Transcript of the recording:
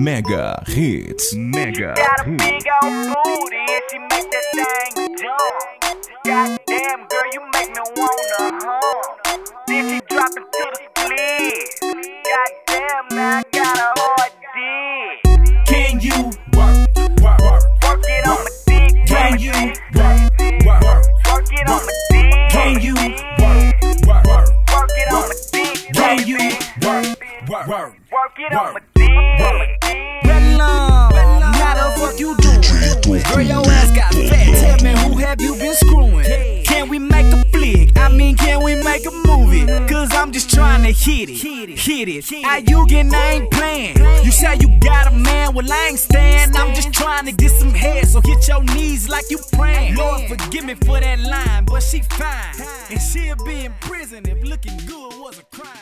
Mega Hits. Mega Got a Hits. big old booty and she make that thing jump. Goddamn, girl, you make me wanna hum. Then she drop it to the split. Goddamn, now I got a hard dick. Can you Work it on my dick. Can you Work it on my dick. Can you Work it on my dick. Can you Work it on my dick. How the fuck you doing? Girl, your ass got fat. Tell me, who have you been screwing? Can we make a flick? I mean, can we make a movie? Cause I'm just trying to hit it. How you getting, I ain't playing. You say you got a man, well I ain't staying. I'm just trying to get some head, so hit your knees like you praying. Lord, forgive me for that line, but she fine. And she'll be in prison if looking good was a crime.